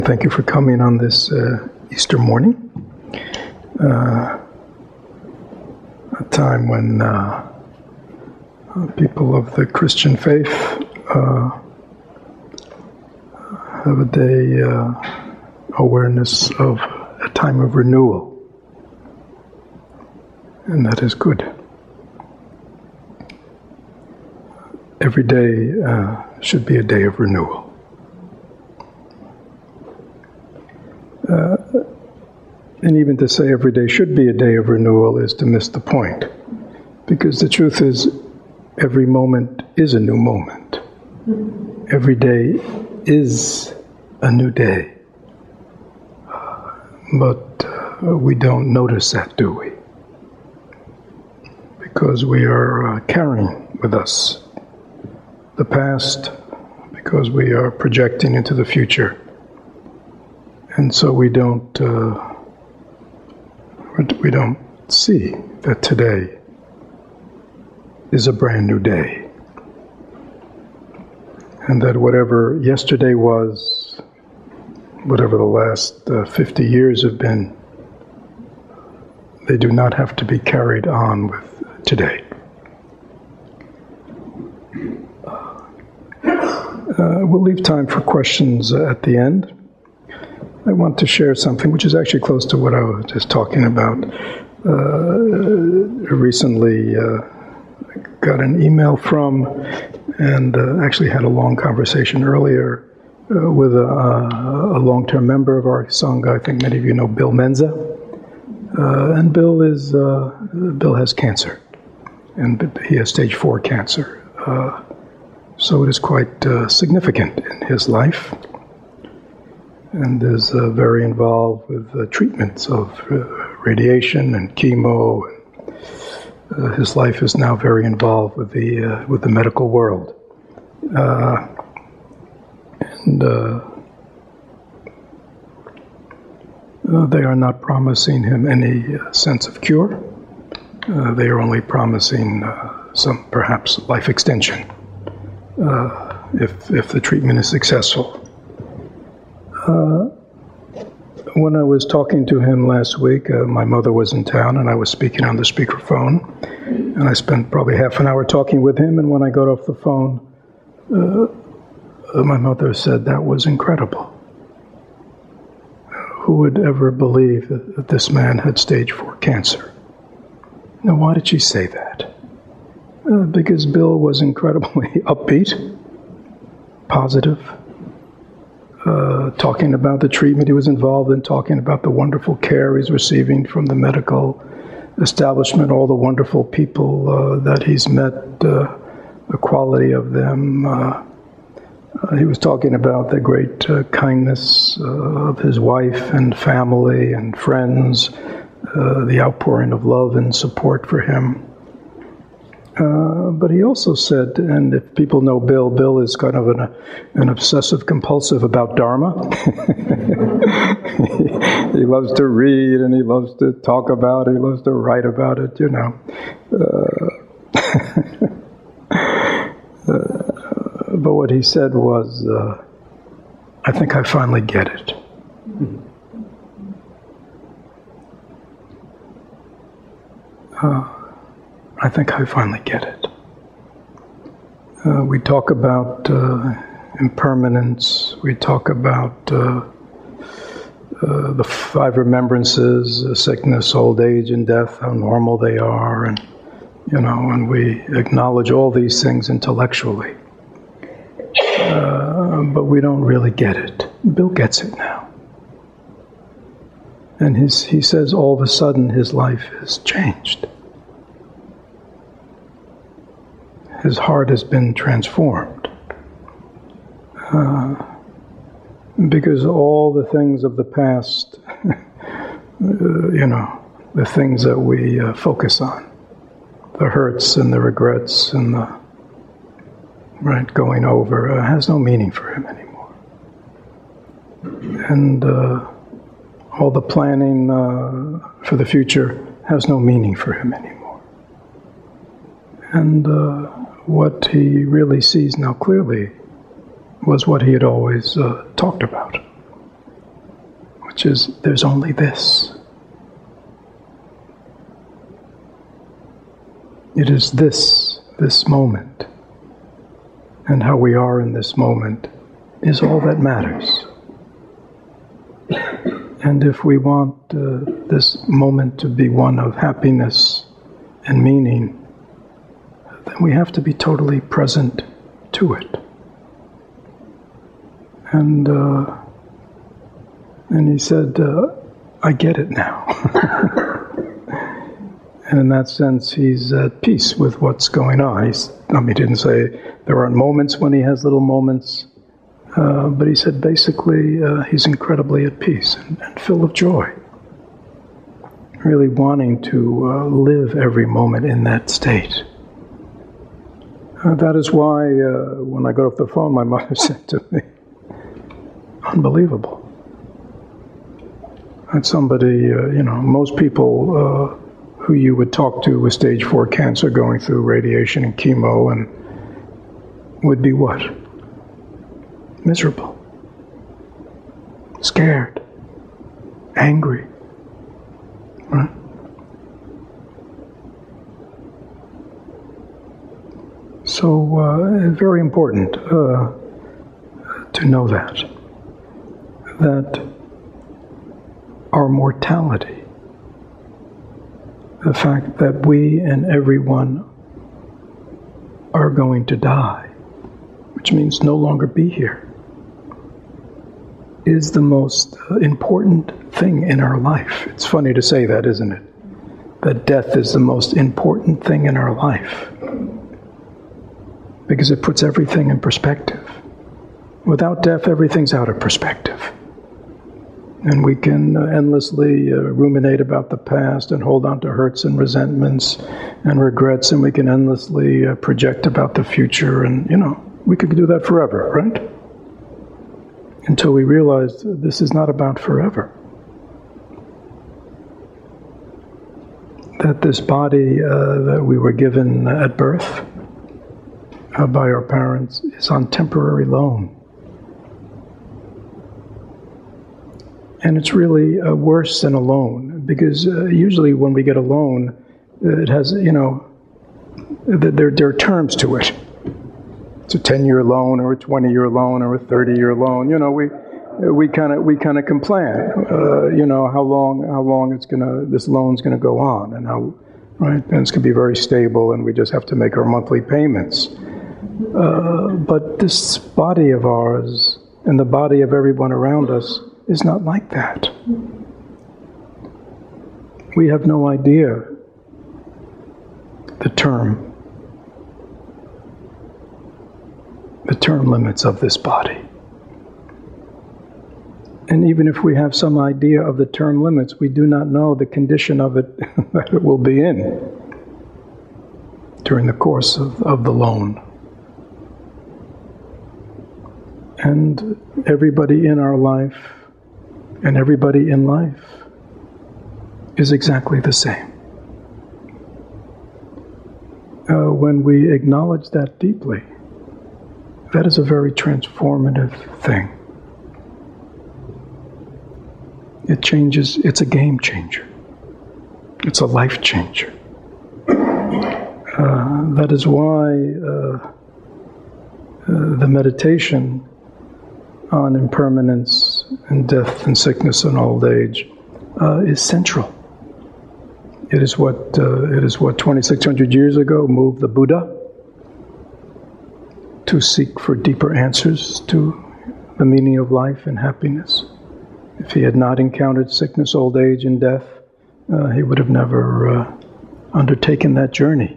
Thank you for coming on this Easter morning, a time when people of the Christian faith have a day awareness of a time of renewal, and that is good. Every day should be a day of renewal. And even to say every day should be a day of renewal is to miss the point. Because the truth is, every moment is a new moment. Every day is a new day. But we don't notice that, do we? Because we are carrying with us the past, because we are projecting into the future. And so we don't see that today is a brand new day. And that whatever yesterday was, whatever the last 50 years have been, they do not have to be carried on with today. We'll leave time for questions at the end. I want to share something which is actually close to what I was just talking about. Recently got an email from, and actually had a long conversation earlier with a long-term member of our Sangha. I think many of you know Bill Menza. And Bill has cancer, and he has stage 4 cancer. So it is quite significant in his life, and is very involved with treatments of radiation and chemo. And his life is now very involved with the medical world, and they are not promising him any sense of cure. They are only promising some perhaps life extension if the treatment is successful. When I was talking to him last week, my mother was in town and I was speaking on the speakerphone, and I spent probably half an hour talking with him, and when I got off the phone, my mother said, "That was incredible. Who would ever believe that this man had stage 4 cancer?" Now, why did she say that? Because Bill was incredibly upbeat, positive, talking about the treatment he was involved in, talking about the wonderful care he's receiving from the medical establishment, all the wonderful people that he's met, the quality of them. He was talking about the great kindness of his wife and family and friends, the outpouring of love and support for him. But he also said, and if people know Bill, Bill is kind of an obsessive-compulsive about Dharma. He loves to read, and he loves to talk about it, he loves to write about it, you know. But what he said was, I think I finally get it. I think I finally get it. We talk about impermanence. We talk about the 5 remembrances: sickness, old age, and death. How normal they are, and and we acknowledge all these things intellectually, but we don't really get it. Bill gets it now, and he says all of a sudden his life has changed. His heart has been transformed. Because all the things of the past, the things that we focus on, the hurts and the regrets and the going over, has no meaning for him anymore. And all the planning for the future has no meaning for him anymore. And what he really sees now clearly was what he had always talked about. which is there's only this. It is this moment, and how we are in this moment is all that matters. And if we want this moment to be one of happiness and meaning, then we have to be totally present to it. And he said, I get it now. And in that sense, he's at peace with what's going on. He didn't say there aren't moments when he has little moments, but he said basically he's incredibly at peace and full of joy. Really wanting to live every moment in that state. That is why when I got off the phone, my mother said to me, unbelievable. That somebody, most people who you would talk to with stage 4 cancer going through radiation and chemo and would be what? Miserable. Scared. Angry. Right? So, very important to know that our mortality, the fact that we and everyone are going to die, which means no longer be here, is the most important thing in our life. It's funny to say that, isn't it? That death is the most important thing in our life. Because it puts everything in perspective. Without death, everything's out of perspective. And we can endlessly ruminate about the past and hold on to hurts and resentments and regrets, and we can endlessly project about the future, and, we could do that forever, right? Until we realize this is not about forever. That this body that we were given at birth by our parents is on temporary loan. And it's really worse than a loan, because usually when we get a loan, it has, there are terms to it. It's a 10-year loan, or a 20-year loan, or a 30-year loan. We kind of can plan, how long this loan's gonna go on, and how, right? And it's gonna be very stable, and we just have to make our monthly payments. But this body of ours and the body of everyone around us is not like that. We have no idea the term limits of this body. And even if we have some idea of the term limits, we do not know the condition of it that it will be in during the course of the loan. And everybody in our life and everybody in life is exactly the same. When we acknowledge that deeply, that is a very transformative thing. It changes, it's a game changer. It's a life changer. That is why the meditation on impermanence and death and sickness and old age is central. It is what 2,600 years ago moved the Buddha to seek for deeper answers to the meaning of life and happiness. If he had not encountered sickness, old age, and death, he would have never undertaken that journey.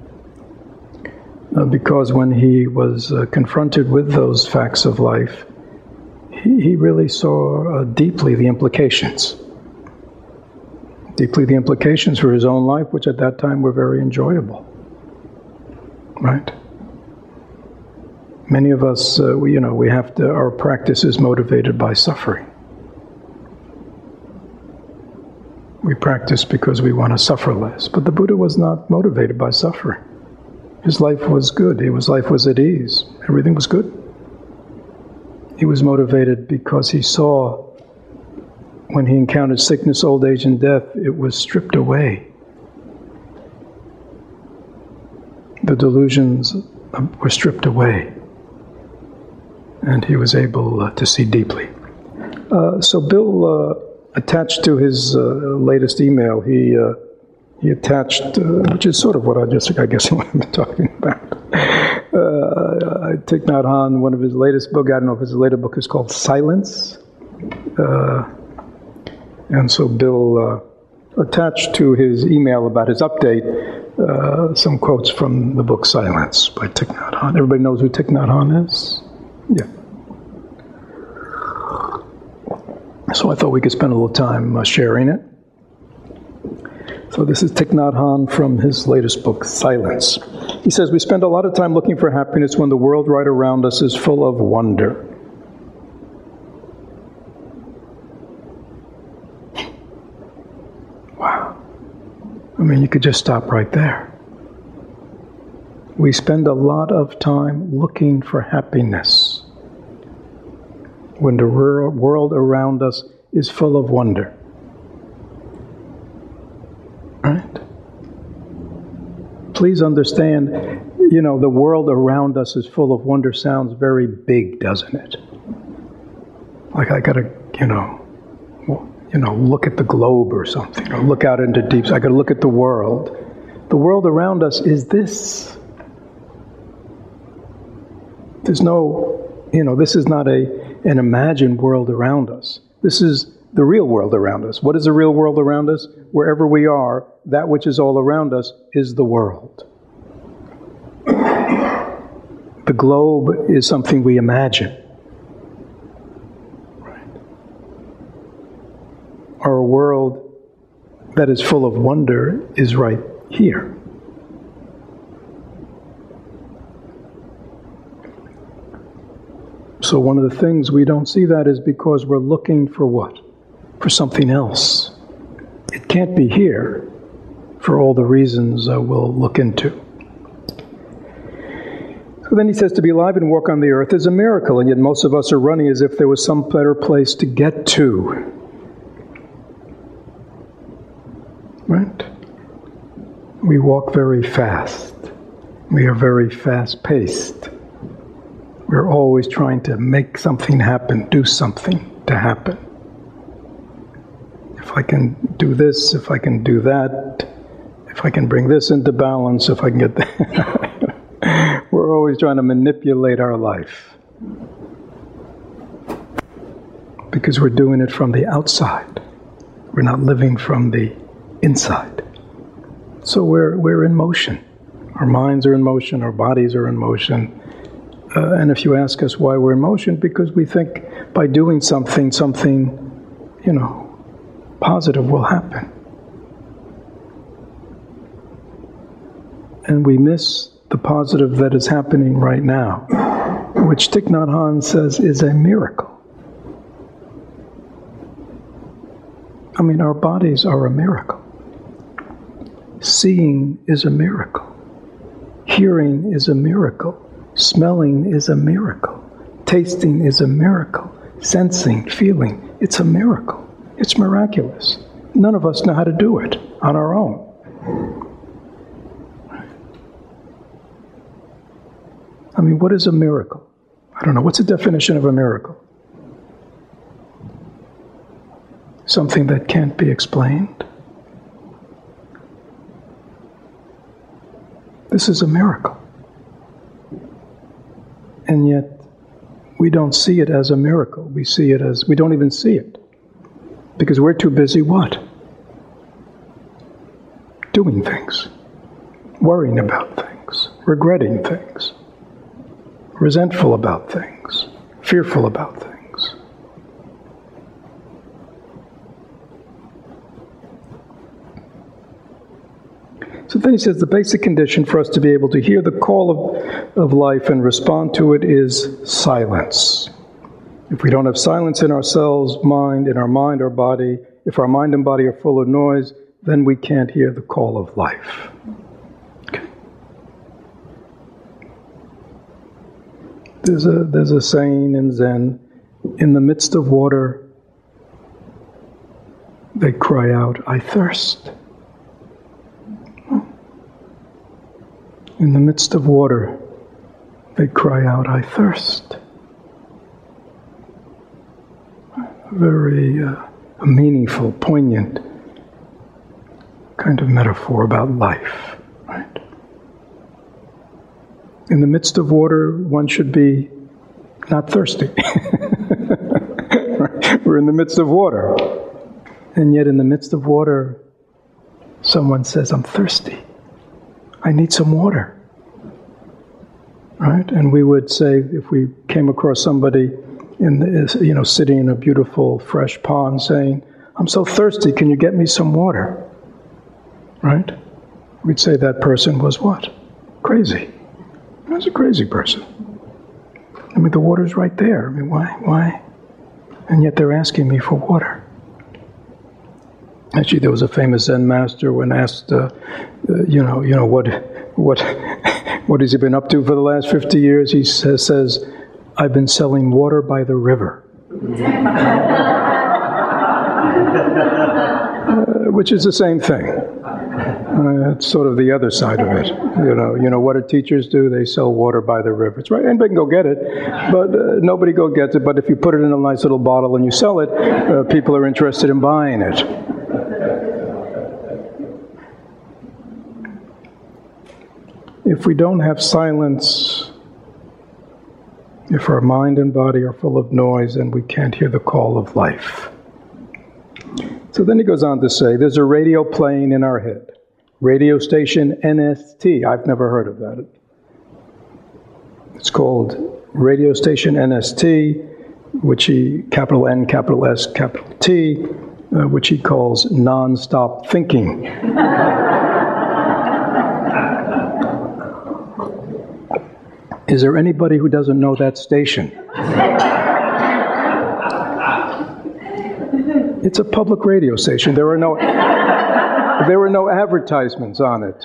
Because when he was confronted with those facts of life, he really saw deeply the implications for his own life, which at that time were very enjoyable. Right? Many of us, our practice is motivated by suffering. We practice because we want to suffer less. But the Buddha was not motivated by suffering. His life was good. His life was at ease. Everything was good. He was motivated because he saw when he encountered sickness, old age, and death, it was stripped away. The delusions were stripped away, and he was able to see deeply. So Bill, attached to his latest email, he attached, which is sort of what I guess what I've been talking about. Thich Nhat Hanh, one of his latest book, I don't know if his later book is called Silence. And so Bill attached to his email about his update some quotes from the book Silence by Thich Nhat Hanh. Everybody knows who Thich Nhat Hanh is? Yeah. So I thought we could spend a little time sharing it. So this is Thich Nhat Hanh from his latest book, Silence. He says, we spend a lot of time looking for happiness when the world right around us is full of wonder. Wow. I mean, you could just stop right there. We spend a lot of time looking for happiness when the world around us is full of wonder. Right? Please understand, the world around us is full of wonder sounds very big, doesn't it? Like I gotta, look at the globe or something, or look out into deep. I gotta look at the world. The world around us is this. There's no, this is not an imagined world around us. This is the real world around us. What is the real world around us? Wherever we are, that which is all around us is the world. The globe is something we imagine. Right. Our world that is full of wonder is right here. So one of the things we don't see that is because we're looking for what? For something else. It can't be here for all the reasons we'll look into. So then he says, to be alive and walk on the earth is a miracle, and yet most of us are running as if there was some better place to get to. Right? We walk very fast. We are very fast-paced. We're always trying to make something happen, do something to happen. If I can do this, if I can do that, if I can bring this into balance, if I can get that. We're always trying to manipulate our life. Because we're doing it from the outside. We're not living from the inside. So we're in motion. Our minds are in motion, our bodies are in motion. And if you ask us why we're in motion, because we think by doing something, positive will happen. And we miss the positive that is happening right now, which Thich Nhat Hanh says is a miracle. I mean, our bodies are a miracle. Seeing is a miracle. Hearing is a miracle. Smelling is a miracle. Tasting is a miracle. Sensing, feeling, it's a miracle. It's miraculous. None of us know how to do it on our own. I mean, what is a miracle? I don't know. What's the definition of a miracle? Something that can't be explained? This is a miracle. And yet, we don't see it as a miracle. We don't even see it. Because we're too busy what? Doing things. Worrying about things. Regretting things. Resentful about things. Fearful about things. So then he says the basic condition for us to be able to hear the call of life and respond to it is silence. If we don't have silence in ourselves, our body, if our mind and body are full of noise, then we can't hear the call of life. Okay. There's a saying in Zen, in the midst of water, they cry out, "I thirst." In the midst of water, they cry out, "I thirst." Very meaningful, poignant kind of metaphor about life, right? In the midst of water, one should be not thirsty. Right? We're in the midst of water. And yet in the midst of water, someone says, "I'm thirsty. I need some water." Right? And we would say, if we came across somebody sitting in a beautiful, fresh pond saying, "I'm so thirsty, can you get me some water?" Right? We'd say that person was what? Crazy. He was a crazy person. I mean, the water's right there. I mean, why? And yet they're asking me for water. Actually, there was a famous Zen master when asked, what has he been up to for the last 50 years? He says, "I've been selling water by the river." Which is the same thing. It's sort of the other side of it. You know what do teachers do? They sell water by the river. It's right. Anybody can go get it, but nobody go gets it. But if you put it in a nice little bottle and you sell it, people are interested in buying it. If we don't have silence, if our mind and body are full of noise, then we can't hear the call of life. So then he goes on to say, there's a radio playing in our head. Radio station NST. I've never heard of that. It's called Radio Station NST, which he, capital N, capital S, capital T, which he calls non-stop thinking. Is there anybody who doesn't know that station? It's a public radio station. There were no advertisements on it.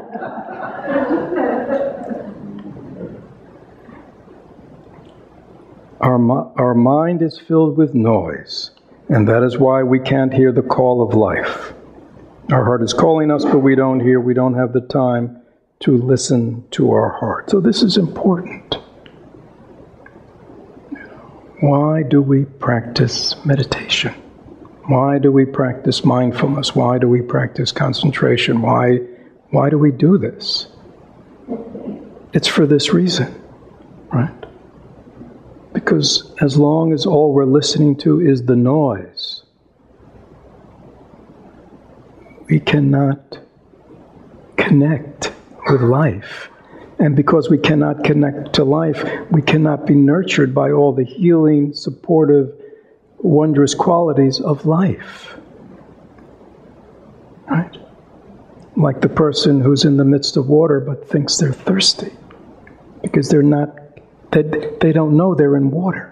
Our mind is filled with noise, and that is why we can't hear the call of life. Our heart is calling us, but we don't hear. We don't have the time to listen to our heart. So this is important. Why do we practice meditation? Why do we practice mindfulness? Why do we practice concentration? Why do we do this? It's for this reason, right? Because as long as all we're listening to is the noise, we cannot connect with life. And because we cannot connect to life, we cannot be nurtured by all the healing, supportive, wondrous qualities of life. Right? Like the person who's in the midst of water but thinks they're thirsty because they don't know they're in water.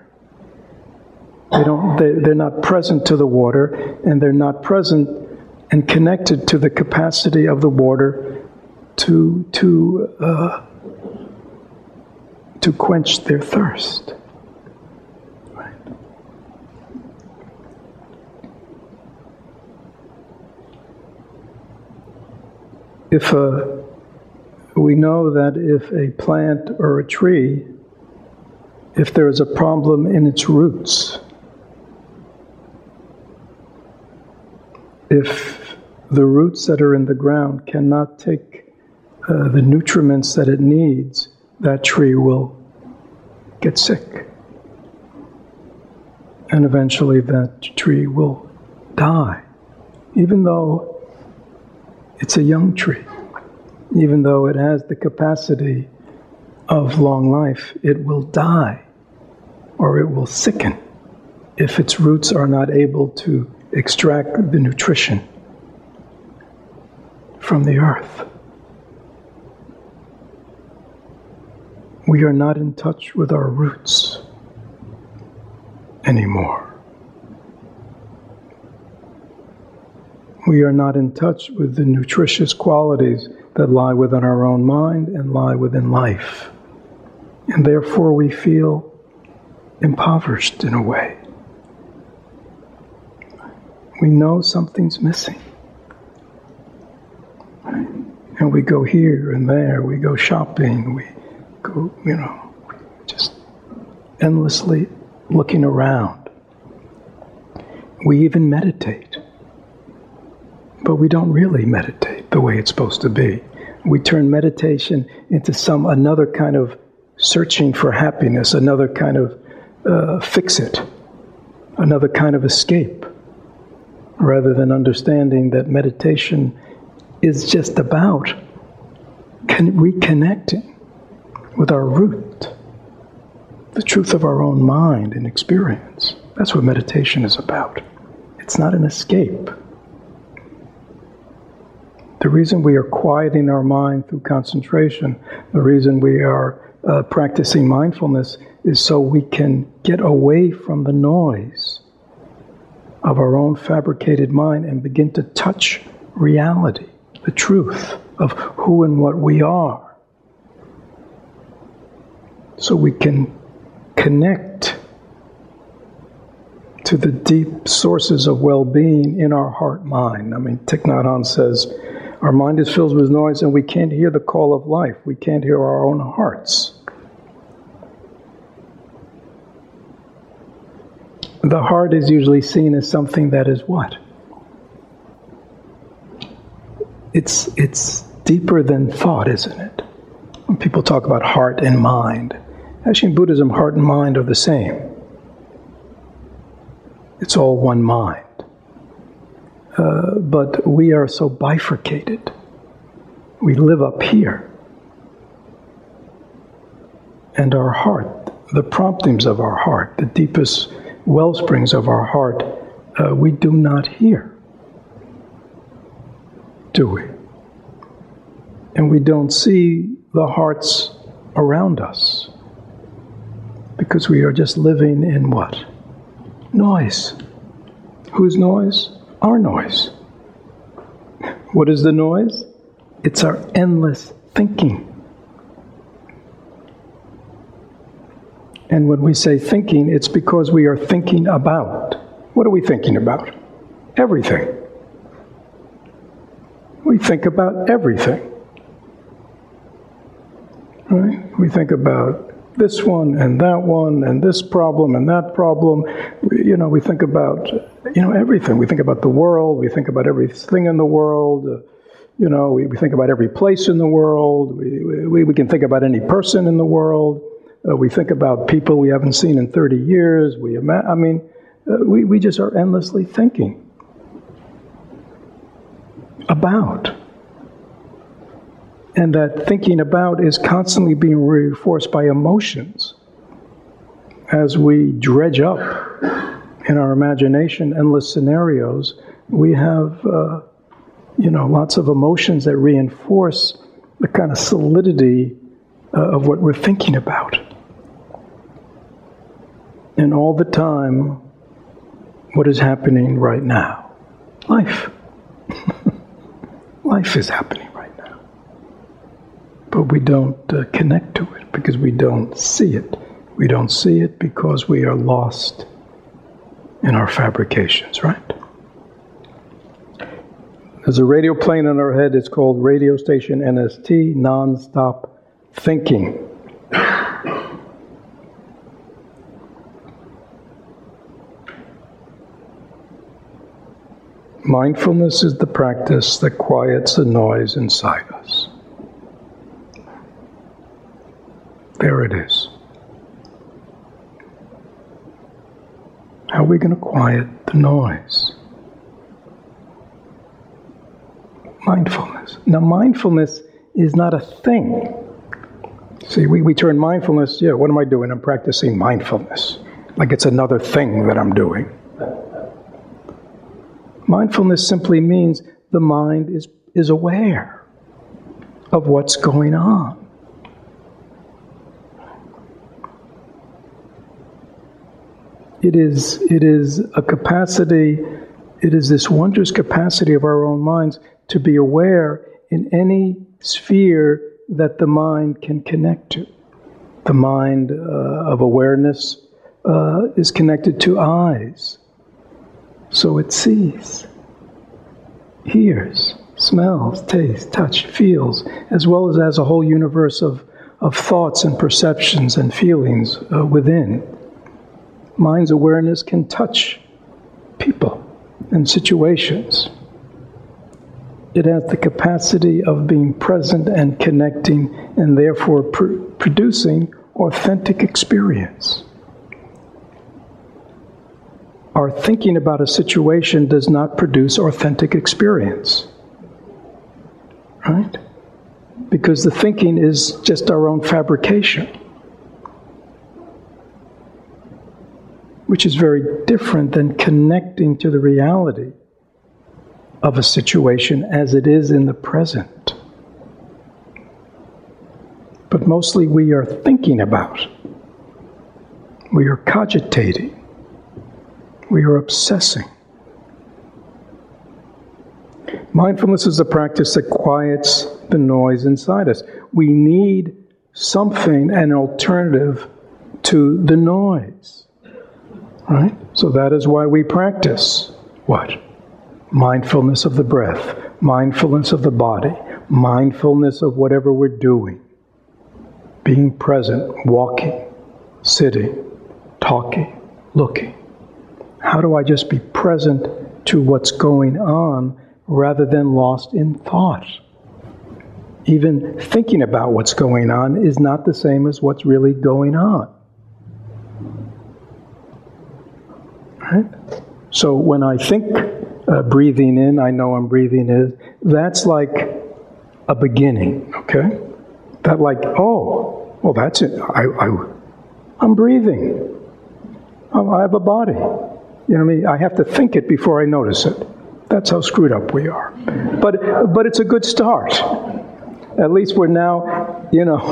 They're not present to the water, and they're not present and connected to the capacity of the water to quench their thirst. Right? We know that if a plant or a tree, if there is a problem in its roots, if the roots that are in the ground cannot take the nutriments that it needs, that tree will get sick. And eventually that tree will die. Even though it's a young tree, even though it has the capacity of long life, it will die or it will sicken if its roots are not able to extract the nutrition from the earth. We are not in touch with our roots anymore. We are not in touch with the nutritious qualities that lie within our own mind and lie within life. And therefore we feel impoverished in a way. We know something's missing. And we go here and there, we go shopping, we go, just endlessly looking around. We even meditate. But we don't really meditate the way it's supposed to be. We turn meditation into another kind of searching for happiness, another kind of fix-it, another kind of escape, rather than understanding that meditation is just about reconnecting with our root, the truth of our own mind and experience. That's what meditation is about. It's not an escape. The reason we are quieting our mind through concentration, the reason we are practicing mindfulness is so we can get away from the noise of our own fabricated mind and begin to touch reality, the truth of who and what we are. So we can connect to the deep sources of well-being in our heart-mind. I mean, Thich Nhat Hanh says, our mind is filled with noise and we can't hear the call of life. We can't hear our own hearts. The heart is usually seen as something that is what? It's deeper than thought, isn't it? When people talk about heart and mind. Actually, in Buddhism, heart and mind are the same. It's all one mind. But we are so bifurcated. We live up here. And our heart, the promptings of our heart, the deepest wellsprings of our heart, we do not hear. Do we? And we don't see the hearts around us. Because we are just living in what? Noise. Whose noise? Our noise. What is the noise? It's our endless thinking. And when we say thinking, it's because we are thinking about. What are we thinking about? Everything. We think about everything. Right? We think about this one and this problem and that problem. We think about, everything. We think about the world. We think about everything in the world. We think about every place in the world. We can think about any person in the world. We think about people we haven't seen in 30 years. We just are endlessly thinking about. And that thinking about is constantly being reinforced by emotions. As we dredge up in our imagination endless scenarios, we have, lots of emotions that reinforce the kind of solidity of what we're thinking about. And all the time, what is happening right now? Life. Life is happening right now. But we don't connect to it because we don't see it. We don't see it because we are lost in our fabrications, right? There's a radio playing in our head. It's called Radio Station NST, Non-Stop Thinking. Mindfulness is the practice that quiets the noise inside us. There it is. How are we going to quiet the noise? Mindfulness. Now, mindfulness is not a thing. See, we turn mindfulness, what am I doing? I'm practicing mindfulness. Like it's another thing that I'm doing. Mindfulness simply means the mind is aware of what's going on. It is a capacity, it is this wondrous capacity of our own minds to be aware in any sphere that the mind can connect to. The mind of awareness is connected to eyes. So it sees, hears, smells, tastes, touch, feels, as well as has a whole universe of thoughts and perceptions and feelings within. Mind's awareness can touch people and situations. It has the capacity of being present and connecting, and therefore producing authentic experience. Our thinking about a situation does not produce authentic experience. Right? Because the thinking is just our own fabrication, which is very different than connecting to the reality of a situation as it is in the present. But mostly we are thinking about, we are cogitating, we are obsessing. Mindfulness is a practice that quiets the noise inside us. We need something, an alternative to the noise. Right? So that is why we practice what? Mindfulness of the breath, mindfulness of the body, mindfulness of whatever we're doing. Being present, walking, sitting, talking, looking. How do I just be present to what's going on rather than lost in thought? Even thinking about what's going on is not the same as what's really going on. Right? So when I think breathing in, I know I'm breathing in, that's like a beginning, okay? That like, oh, well that's it. I'm breathing. I have a body. You know what I mean? I have to think it before I notice it. That's how screwed up we are. But it's a good start. At least we're now,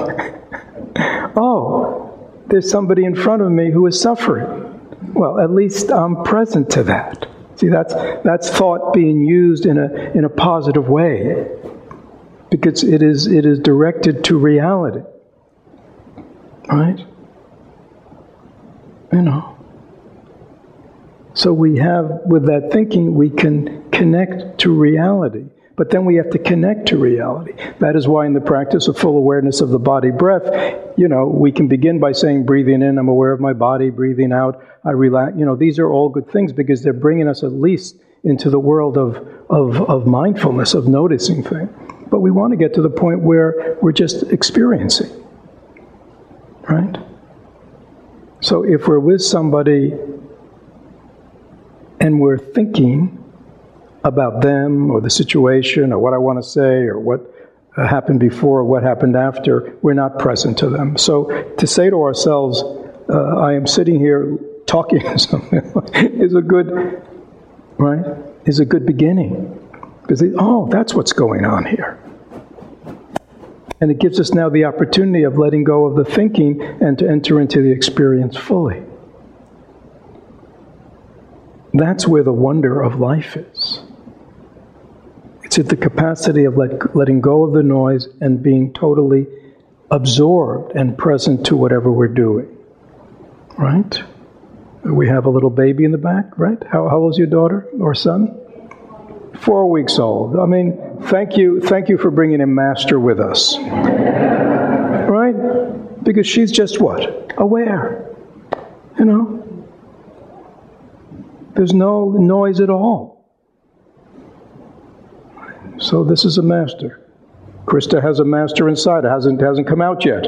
oh, there's somebody in front of me who is suffering. Well, at least I'm present to that. See, that's thought being used in a positive way, because it is directed to reality. Right? So we have, with that thinking, we can connect to reality. But then we have to connect to reality. That is why in the practice of full awareness of the body breath, we can begin by saying, breathing in, I'm aware of my body, breathing out, I relax. These are all good things because they're bringing us at least into the world of mindfulness, of noticing things. But we want to get to the point where we're just experiencing. Right? So if we're with somebody and we're thinking about them or the situation or what I want to say or what happened before or what happened after, we're not present to them. So to say to ourselves, I am sitting here talking to something is a good, right? Is a good beginning. Because, that's what's going on here. And it gives us now the opportunity of letting go of the thinking and to enter into the experience fully. That's where the wonder of life is. It's at the capacity of letting go of the noise and being totally absorbed and present to whatever we're doing. Right? We have a little baby in the back, right? How old is your daughter or son? 4 weeks old. I mean, thank you for bringing a master with us. Right? Because she's just what? Aware. There's no noise at all. So this is a master. Krista has a master inside. It hasn't come out yet.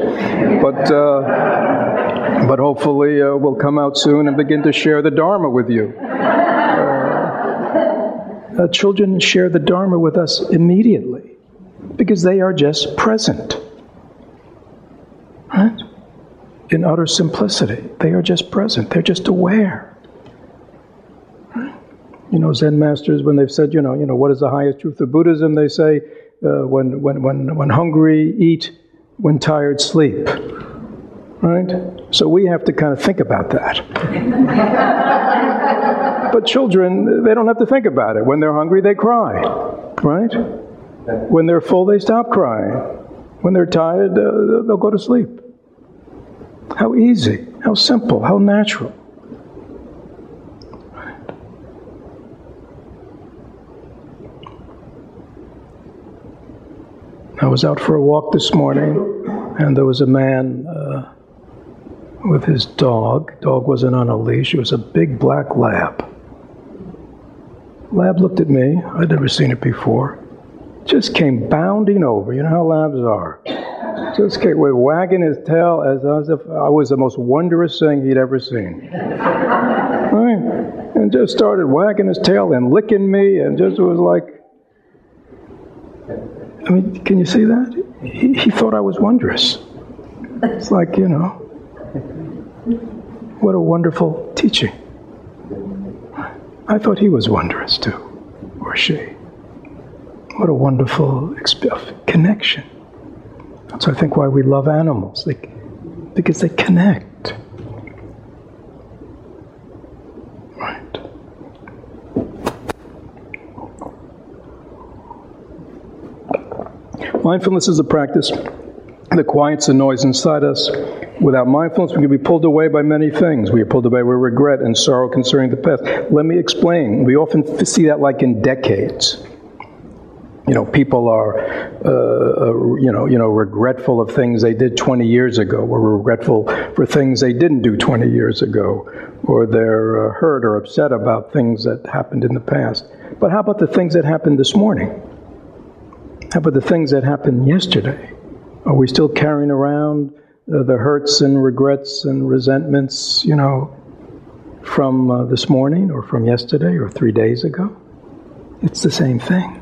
But hopefully will come out soon and begin to share the Dharma with you. Children share the Dharma with us immediately because they are just present. Right? In utter simplicity. They are just present. They're just aware. Zen masters, when they've said, what is the highest truth of Buddhism? They say, when hungry, eat. When tired, sleep. Right? So we have to kind of think about that. But children, they don't have to think about it. When they're hungry, they cry. Right? When they're full, they stop crying. When they're tired, they'll go to sleep. How easy, how simple, how natural. was out for a walk this morning, and there was a man with his dog. Dog wasn't on a leash. It was a big black lab. Lab looked at me. I'd never seen it before. Just came bounding over. You know how labs are. Just came wagging his tail as if I was the most wondrous thing he'd ever seen. Right? And just started wagging his tail and licking me, and just was like, I mean, can you see that? He thought I was wondrous. It's like, what a wonderful teaching. I thought he was wondrous too, or she. What a wonderful connection. That's, I think, why we love animals, because they connect. Right. Mindfulness is a practice that quiets the noise inside us. Without mindfulness, we can be pulled away by many things. We are pulled away by regret and sorrow concerning the past. Let me explain. We often see that like in decades. People are, regretful of things they did 20 years ago, or regretful for things they didn't do 20 years ago, or they're hurt or upset about things that happened in the past. But how about the things that happened this morning? How about the things that happened yesterday? Are we still carrying around the hurts and regrets and resentments, from this morning or from yesterday or 3 days ago? It's the same thing.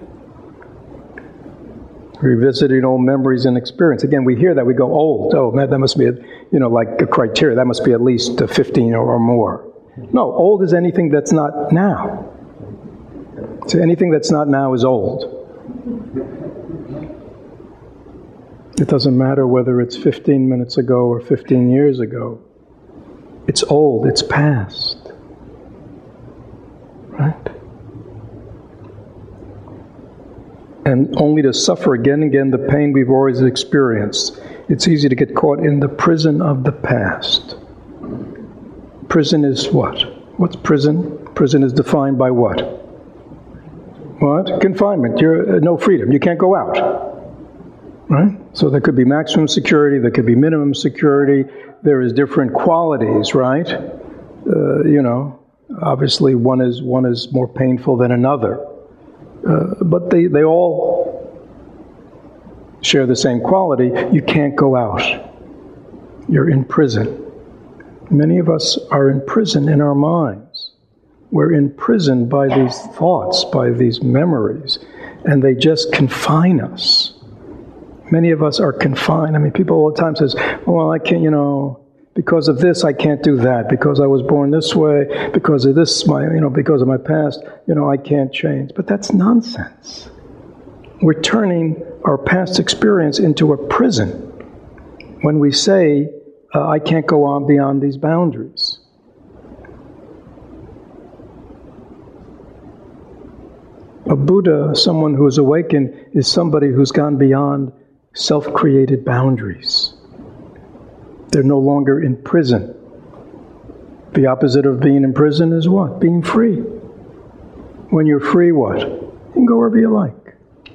Revisiting old memories and experience. Again, we hear that, we go, old. Oh, man, that must be, like a criteria. That must be at least 15 or more. No, old is anything that's not now. So anything that's not now is old. It doesn't matter whether it's 15 minutes ago or 15 years ago. It's old, it's past. Right? And only to suffer again and again the pain we've always experienced. It's easy to get caught in the prison of the past. Prison is what? What's prison? Prison is defined by what? What? Confinement. You're no freedom. You can't go out. Right? So there could be maximum security, there could be minimum security, there is different qualities, right? Obviously one is more painful than another. But they all share the same quality. You can't go out. You're in prison. Many of us are in prison in our minds. We're imprisoned by these thoughts, by these memories, and they just confine us. Many of us are confined. I mean, people all the time says, well, I can't, because of this, I can't do that. Because I was born this way, because of this, because of my past, I can't change. But that's nonsense. We're turning our past experience into a prison when we say, I can't go on beyond these boundaries. A Buddha, someone who is awakened, is somebody who's gone beyond self-created boundaries. They're no longer in prison. The opposite of being in prison is what? Being free. When you're free, what? You can go wherever you like.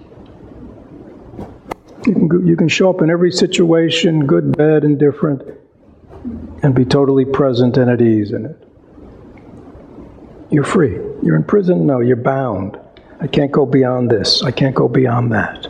You can show up in every situation, good, bad, indifferent, and be totally present and at ease in it. You're free. You're in prison? No, you're bound. I can't go beyond this. I can't go beyond that.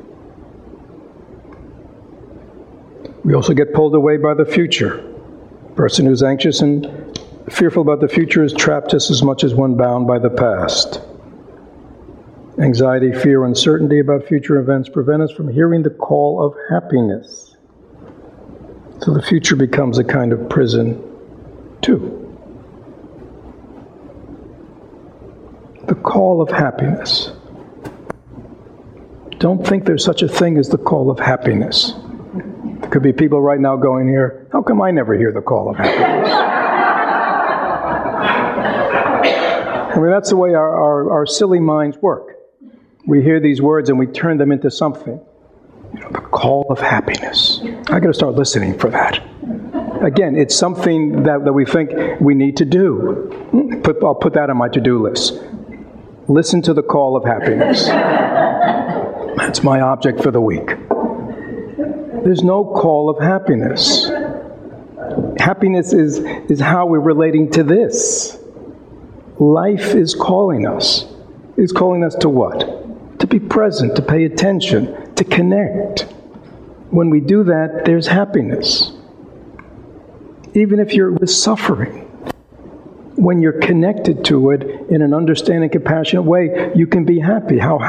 We also get pulled away by the future. A person who's anxious and fearful about the future is trapped just as much as one bound by the past. Anxiety, fear, uncertainty about future events prevent us from hearing the call of happiness. So the future becomes a kind of prison, too. The call of happiness. Don't think there's such a thing as the call of happiness. There could be people right now going here, how come I never hear the call of happiness? I mean, that's the way our silly minds work. We hear these words and we turn them into something. The call of happiness. I got to start listening for that. Again, it's something that we think we need to do. I'll put that on my to-do list. Listen to the call of happiness. That's my object for the week. There's no call of happiness. Happiness is how we're relating to this. Life is calling us. It's calling us to what? To be present, to pay attention, to connect. When we do that, there's happiness. Even if you're with suffering, when you're connected to it in an understanding, compassionate way, you can be happy. How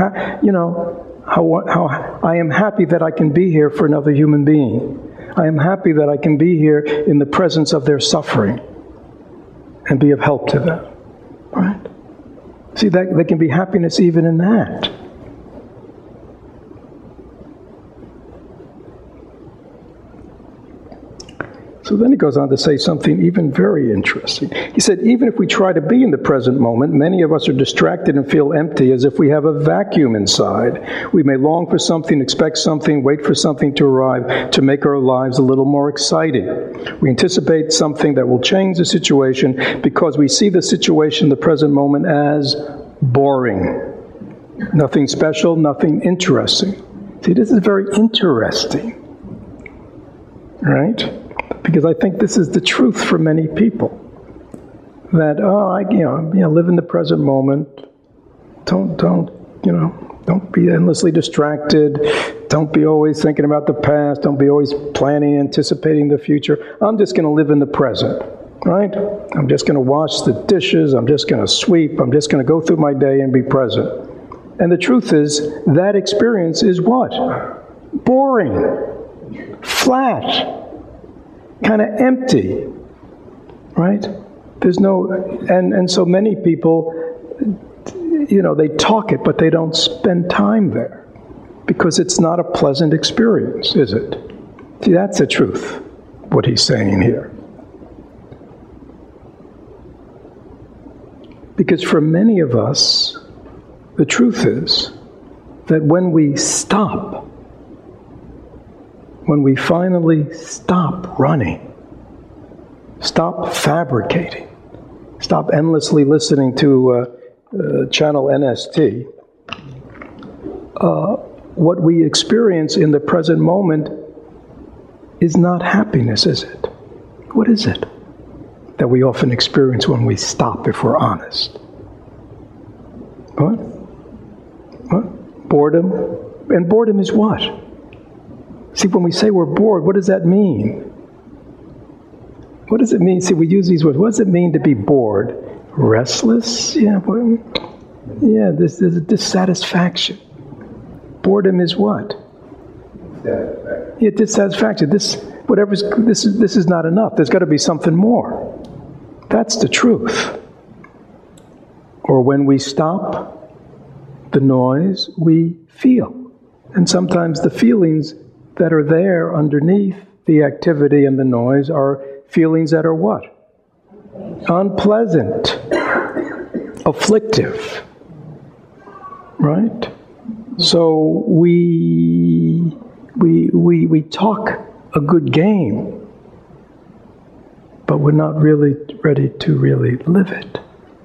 I am happy that I can be here for another human being. I am happy that I can be here in the presence of their suffering and be of help to them. Right? See, that there can be happiness even in that. So then he goes on to say something even very interesting. He said, even if we try to be in the present moment, many of us are distracted and feel empty as if we have a vacuum inside. We may long for something, expect something, wait for something to arrive to make our lives a little more exciting. We anticipate something that will change the situation because we see the situation in the present moment as boring. Nothing special, nothing interesting. See, this is very interesting. Right? Because I think this is the truth for many people. That, live in the present moment. Don't be endlessly distracted. Don't be always thinking about the past. Don't be always planning, anticipating the future. I'm just going to live in the present, right? I'm just going to wash the dishes. I'm just going to sweep. I'm just going to go through my day and be present. And the truth is, that experience is what? Boring. Flat. Kind of empty, right? There's no, and so many people, they talk it, but they don't spend time there because it's not a pleasant experience, is it? See, that's the truth, what he's saying here. Because for many of us, the truth is that when we stop, when we finally stop running, stop fabricating, stop endlessly listening to channel NST, what we experience in the present moment is not happiness, is it? What is it that we often experience when we stop, if we're honest? What? Boredom? And boredom is what? See, when we say we're bored, what does that mean? What does it mean? See, we use these words. What does it mean to be bored? Restless? There's a dissatisfaction. Boredom is what? Dissatisfaction. This is not enough. There's got to be something more. That's the truth. Or when we stop the noise, we feel. And sometimes the feelings that are there underneath the activity and the noise are feelings that are what? Unpleasant, afflictive, right? So we talk a good game, but we're not really ready to really live it.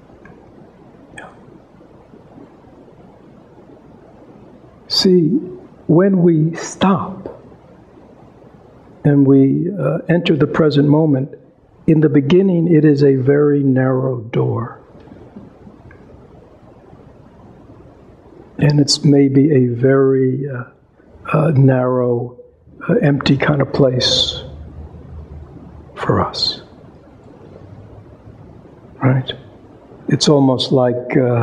See, when we stop and we enter the present moment, in the beginning it is a very narrow door. And it's maybe a very narrow, empty kind of place for us. Right? It's almost like,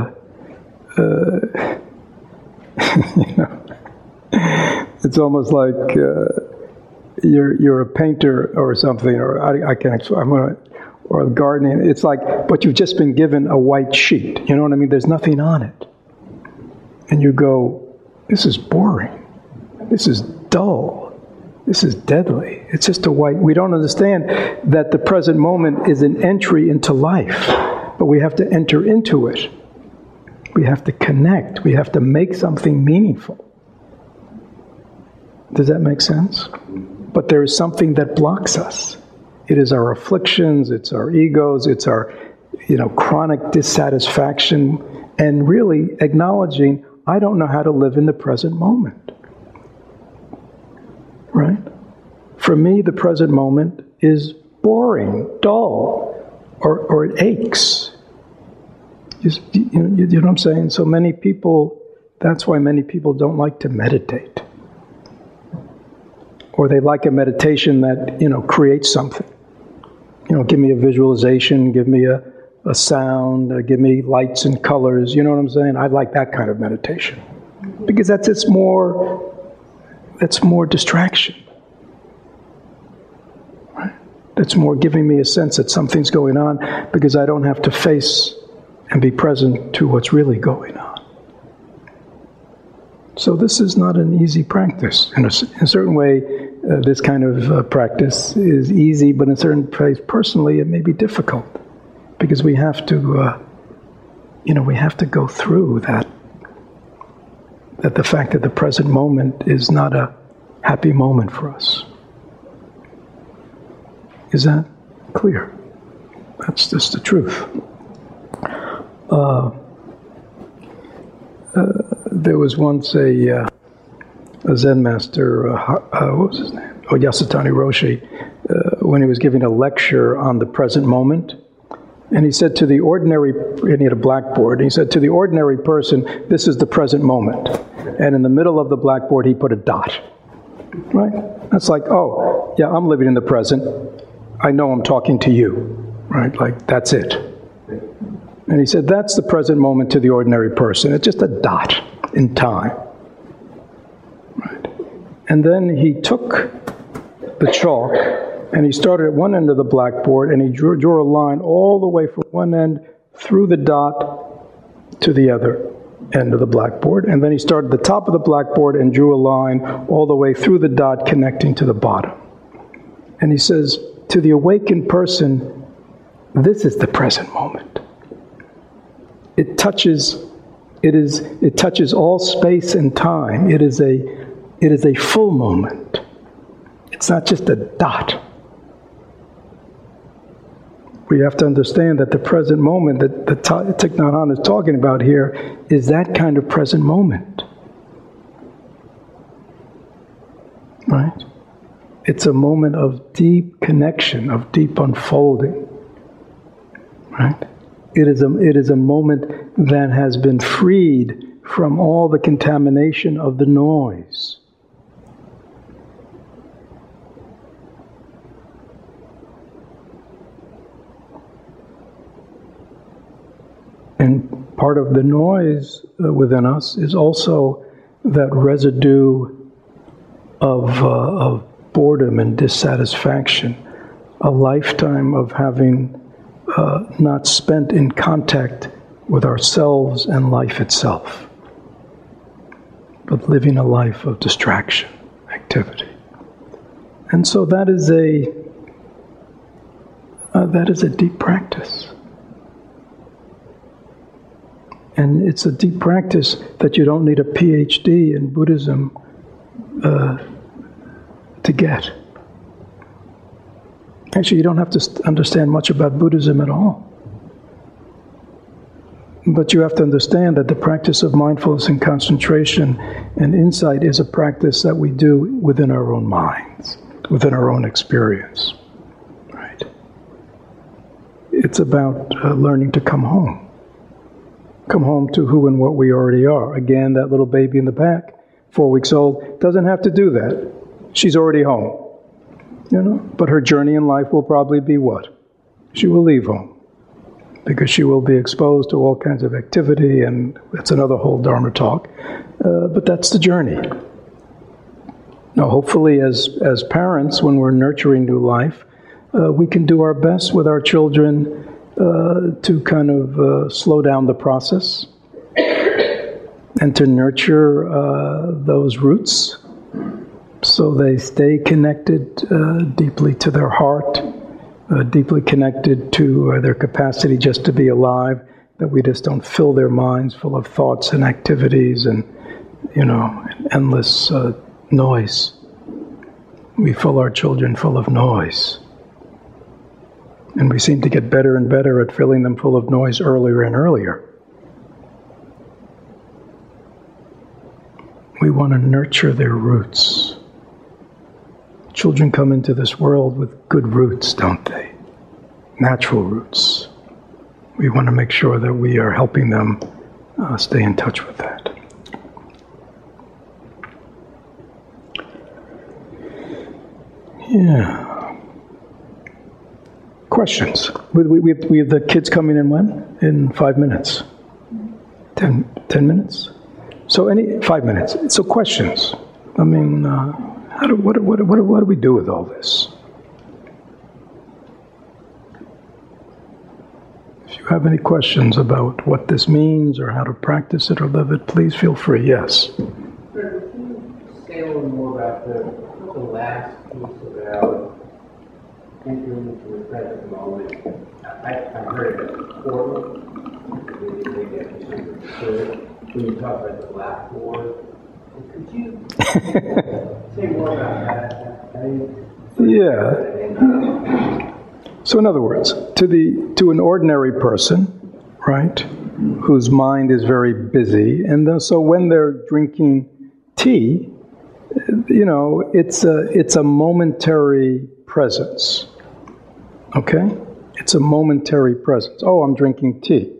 it's almost like you're a painter or something, or I can't. Or gardening. It's like, but you've just been given a white sheet. You know what I mean? There's nothing on it, and you go, "This is boring. This is dull. This is deadly. It's just a white." We don't understand that the present moment is an entry into life, but we have to enter into it. We have to connect. We have to make something meaningful. Does that make sense? But there is something that blocks us. It is our afflictions, it's our egos, it's our, chronic dissatisfaction, and really acknowledging, I don't know how to live in the present moment. Right? for me, the present moment is boring, dull, or it aches. You know what I'm saying? So many people, that's why many people don't like to meditate. Or they like a meditation that, creates something. Give me a visualization, give me a sound, give me lights and colors, you know what I'm saying? I like that kind of meditation. Because that's more distraction. Right? That's more giving me a sense that something's going on because I don't have to face and be present to what's really going on. So this is not an easy practice. In a certain way, this kind of practice is easy, but in a certain place, personally, it may be difficult because we have to, go through that the fact that the present moment is not a happy moment for us. Is that clear? That's just the truth. There was once a Zen master, what was his name? Yasutani Roshi, when he was giving a lecture on the present moment. And he said to the ordinary, and he had a blackboard, and he said to the ordinary person, this is the present moment. And in the middle of the blackboard, he put a dot. Right? That's like, oh, yeah, I'm living in the present. I know I'm talking to you. Right? Like, that's it. And he said, that's the present moment to the ordinary person. It's just a dot in time. Right? And then he took the chalk and he started at one end of the blackboard and he drew a line all the way from one end through the dot to the other end of the blackboard. And then he started at the top of the blackboard and drew a line all the way through the dot connecting to the bottom. And he says, to the awakened person, this is the present moment. It touches all space and time. It is a full moment. It's not just a dot. We have to understand that the present moment that Thich Nhat Hanh is talking about here is that kind of present moment. Right? It's a moment of deep connection, of deep unfolding. Right? It is a moment that has been freed from all the contamination of the noise. And part of the noise within us is also that residue of boredom and dissatisfaction, a lifetime of having not spent in contact with ourselves and life itself, but living a life of distraction, activity. And so that is a deep practice. And it's a deep practice that you don't need a PhD in Buddhism to get. Actually, you don't have to understand much about Buddhism at all. But you have to understand that the practice of mindfulness and concentration and insight is a practice that we do within our own minds, within our own experience. Right? It's about learning to come home. Come home to who and what we already are. Again, that little baby in the back, 4 weeks old, doesn't have to do that. She's already home. But her journey in life will probably be what? She will leave home. Because she will be exposed to all kinds of activity, and that's another whole Dharma talk. But that's the journey. Now, hopefully, as parents, when we're nurturing new life, we can do our best with our children to kind of slow down the process and to nurture those roots so they stay connected deeply to their heart, deeply connected to their capacity just to be alive, that we just don't fill their minds full of thoughts and activities and, endless noise. We fill our children full of noise. And we seem to get better and better at filling them full of noise earlier and earlier. We want to nurture their roots. children come into this world with good roots, don't they? Natural roots. We want to make sure that we are helping them stay in touch with that. Yeah. Questions? We have the kids coming in when? In 5 minutes. 10 minutes? So 5 minutes. So questions. I mean, what do we do with all this? If you have any questions about what this means or how to practice it or live it, please feel free. Yes? Sir, could you say a little more about the last piece about entering into the present moment? I heard it as a portal. Maybe I misunderstood. When you talk about the blackboard, could you say more about that? Yeah. So in other words, to an ordinary person, right, whose mind is very busy, and so when they're drinking tea, it's a momentary presence. Okay? It's a momentary presence. Oh, I'm drinking tea.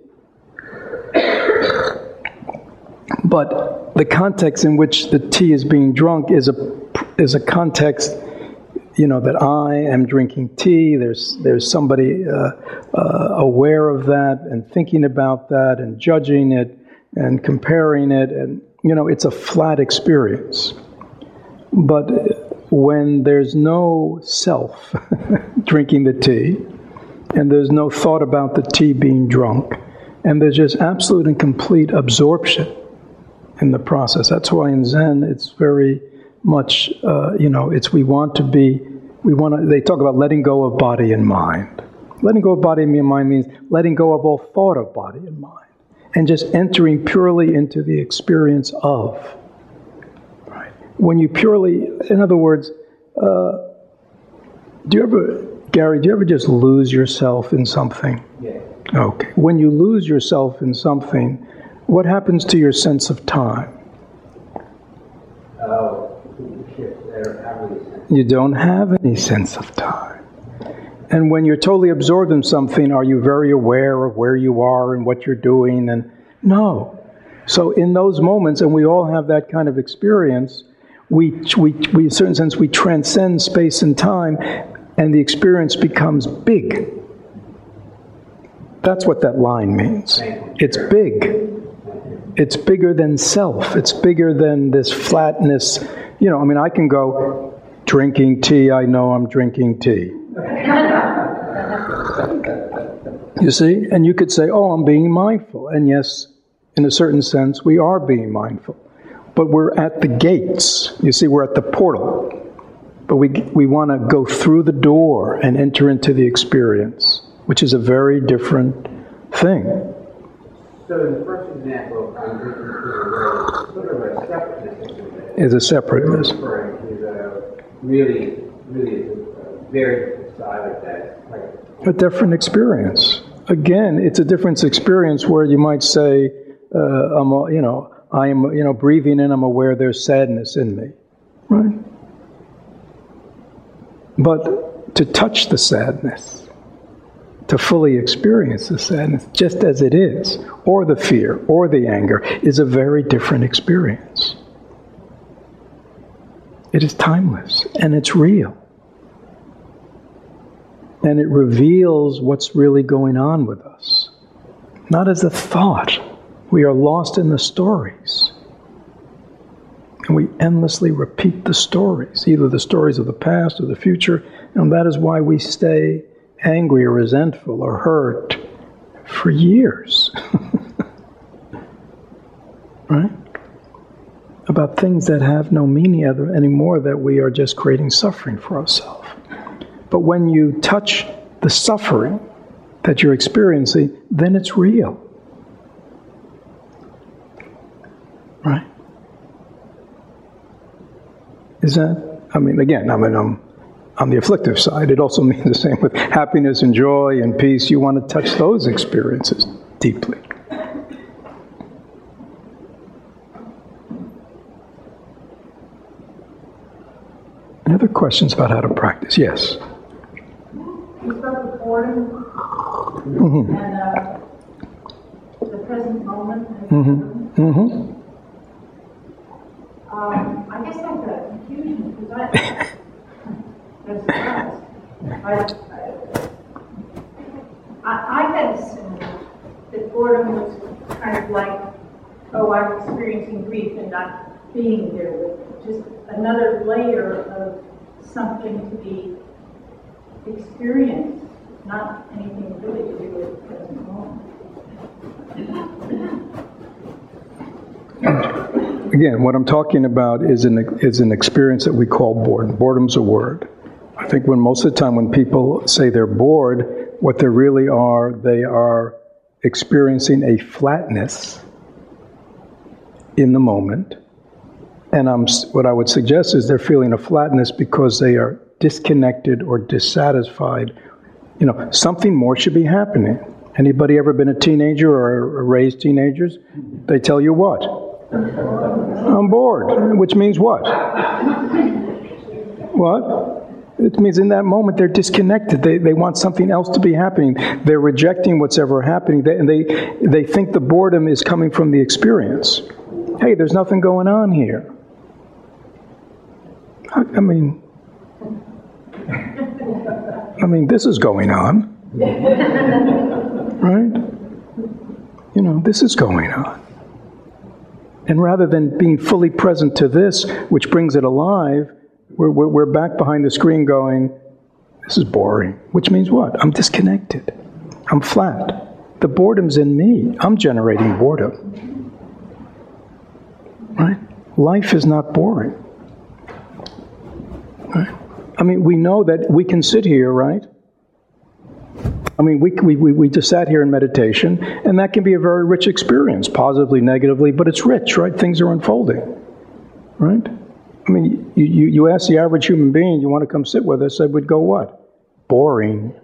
But the context in which the tea is being drunk is a context, that I am drinking tea. There's somebody aware of that and thinking about that and judging it and comparing it, and it's a flat experience. But when there's no self drinking the tea, and there's no thought about the tea being drunk, and there's just absolute and complete absorption in the process. That's why in Zen it's very much, they talk about letting go of body and mind. Letting go of body and mind means letting go of all thought of body and mind, and just entering purely into the experience of. Right? When you purely, in other words, Gary, do you ever just lose yourself in something? Yeah. Okay. When you lose yourself in something, what happens to your sense of time? You don't have any sense of time. And when you're totally absorbed in something, are you very aware of where you are and what you're doing? And no. So in those moments, and we all have that kind of experience, we in a certain sense, we transcend space and time, and the experience becomes big. That's what that line means. It's big. It's bigger than self. It's bigger than this flatness. I can go, drinking tea, I know I'm drinking tea. You see? And you could say, oh, I'm being mindful. And yes, in a certain sense, we are being mindful. But we're at the gates. You see, we're at the portal. But we want to go through the door and enter into the experience, which is a very different thing. So in the first example, I'm drinking tea, sort of a separateness. Is a separateness. Really a very different side of that. A different experience. Again, it's a different experience where you might say, I am breathing in, I'm aware there's sadness in me. Right? But to touch the sadness, to fully experience the sadness just as it is, or the fear, or the anger, is a very different experience. It is timeless, and it's real. And it reveals what's really going on with us. Not as a thought. We are lost in the stories. And we endlessly repeat the stories, either the stories of the past or the future, and that is why we stay angry or resentful or hurt for years. Right? About things that have no meaning anymore, that we are just creating suffering for ourselves. But when you touch the suffering that you're experiencing, then it's real. Right? Is that, I'm on the afflictive side. It also means the same with happiness and joy and peace. You want to touch those experiences deeply. Any other questions about how to practice? Yes. You spoke of boredom Mm-hmm. and the present moment. Mm-hmm. Mm-hmm. I guess I've got confusion because I had assumed that boredom was kind of like, oh, I'm experiencing grief and not being there with it. Just another layer of something to be experienced, not anything really to do with the present moment. Again, what I'm talking about is an experience that we call boredom. Boredom's a word. I think most of the time when people say they're bored, what they really are, they are experiencing a flatness in the moment. And what I would suggest is they're feeling a flatness because they are disconnected or dissatisfied. Something more should be happening. Anybody ever been a teenager or raised teenagers? They tell you what? I'm bored, which means what? What? It means in that moment they're disconnected. They want something else to be happening. They're rejecting what's ever happening. And they think the boredom is coming from the experience. Hey, there's nothing going on here. I mean, this is going on. Right? This is going on. And rather than being fully present to this, which brings it alive, we're back behind the screen going, this is boring. Which means what? I'm disconnected. I'm flat. The boredom's in me. I'm generating boredom. Right? Life is not boring. Right? We know that we can sit here, right? We just sat here in meditation, and that can be a very rich experience, positively, negatively, but it's rich, right? Things are unfolding, right? You ask the average human being, you want to come sit with us, they would go, what? Boring.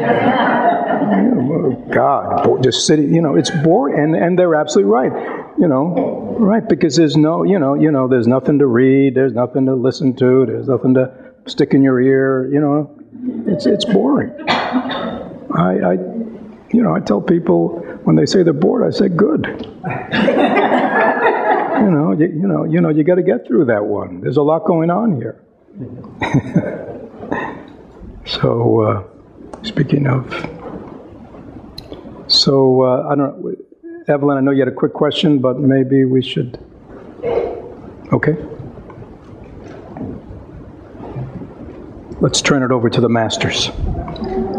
God, just sitting, it's boring, and they're absolutely right, right? Because there's there's nothing to read, there's nothing to listen to, there's nothing to stick in your ear, it's boring. I tell people when they say they're bored, I say, good. You got to get through that one. There's a lot going on here. So, speaking of, I don't know, Evelyn, I know you had a quick question, but maybe we should. Okay. Let's turn it over to the masters.